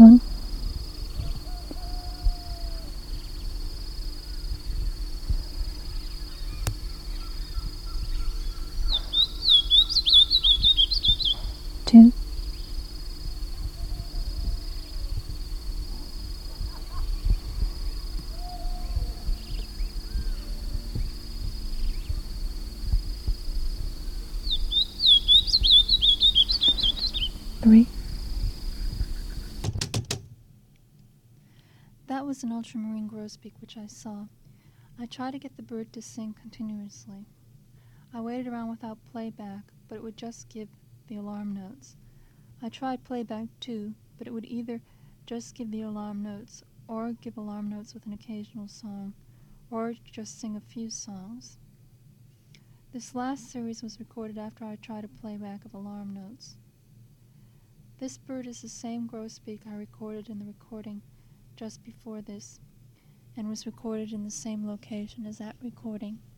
2, 3. That was an ultramarine grosbeak which I saw. I tried to get the bird to sing continuously. I waited around without playback, but it would just give the alarm notes. I tried playback too, but it would either just give the alarm notes, or give alarm notes with an occasional song, or just sing a few songs. This last series was recorded after I tried a playback of alarm notes. This bird is the same grosbeak I recorded in the recording just before this, and was recorded in the same location as that recording.